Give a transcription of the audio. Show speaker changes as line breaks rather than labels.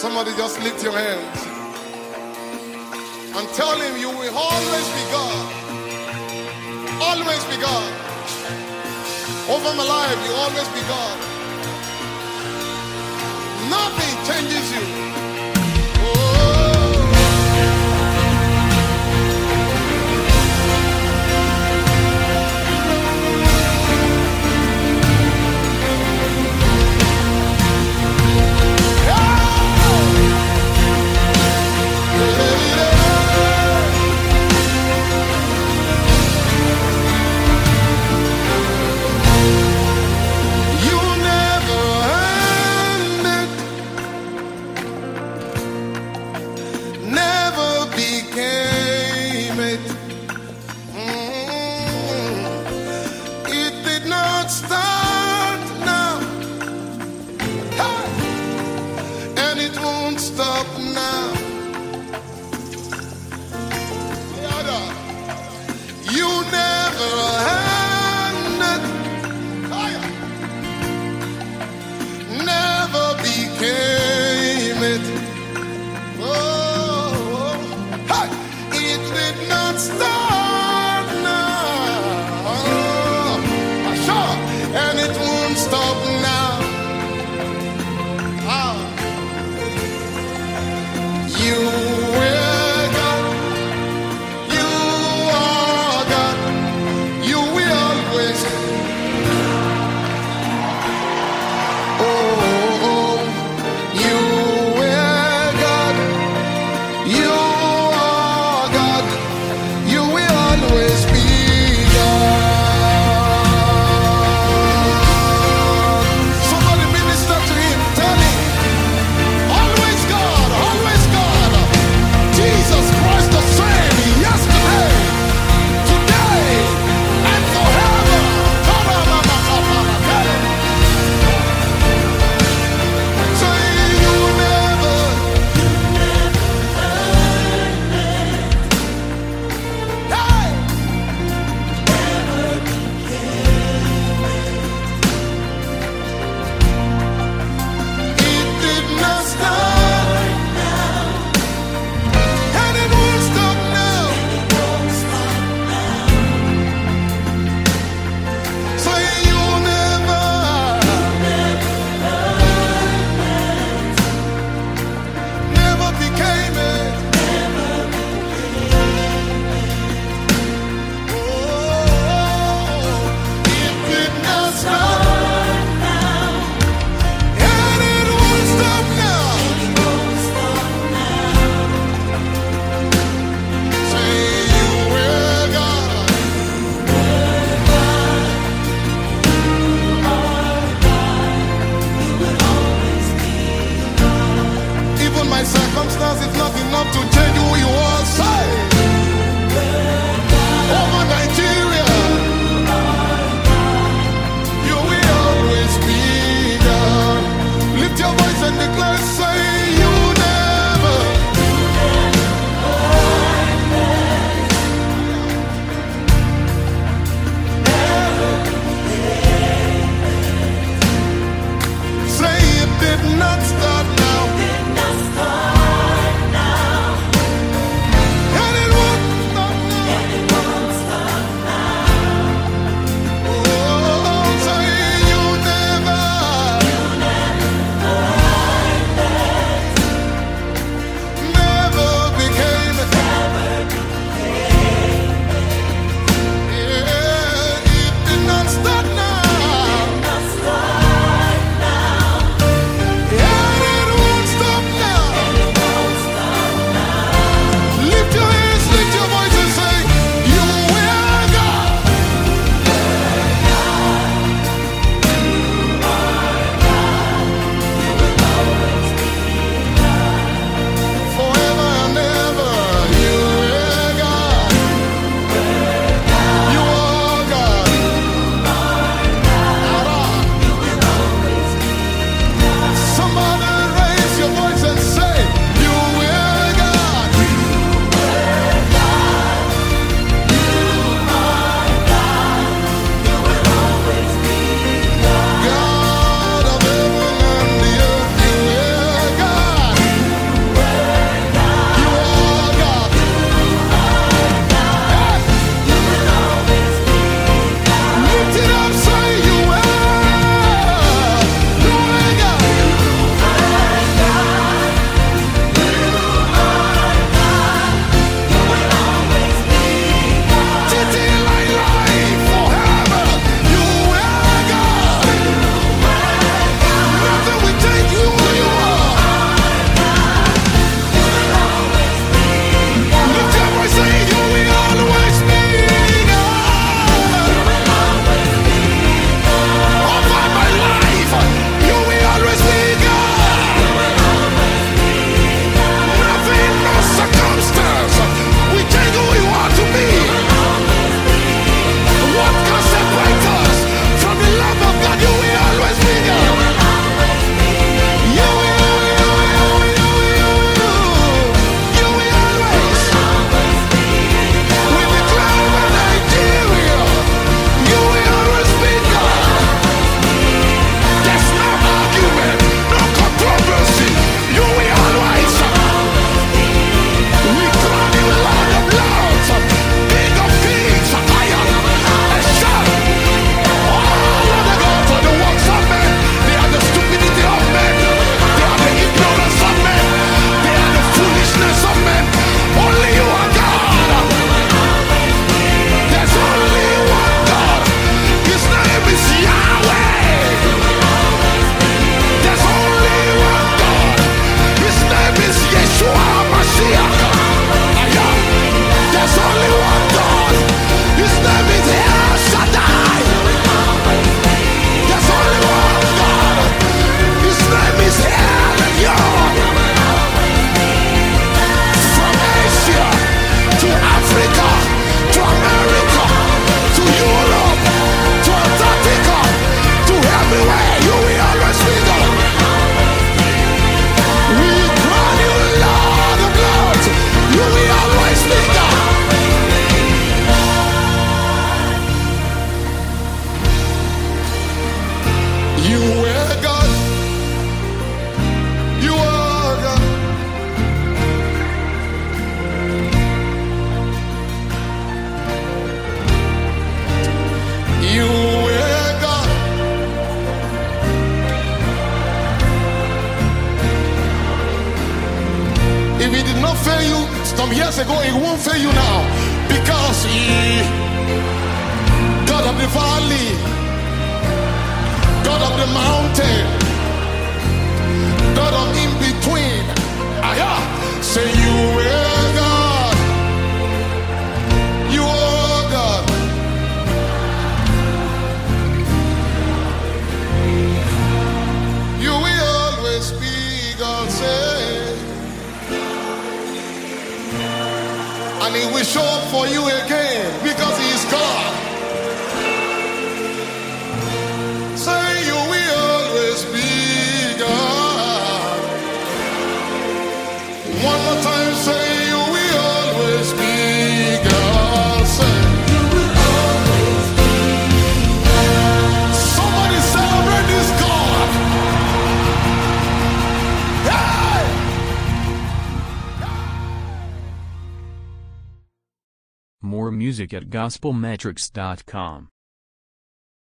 Somebody just lift your hands and tell him you will always be God. Always be God. Over my life, you always be God. Nothing changes you. You If he did not fail you some years ago, he won't fail you now. Because he, God of the valley, God of the mountain, God of in between. Say you are God. You are God. You will always be God. Say, and he will show up for you again because he is God. Say you will always be God. One more time, say you will always be God. Say you will always be God. Somebody celebrate this God. Hey!
More music at gospelmetrics.com.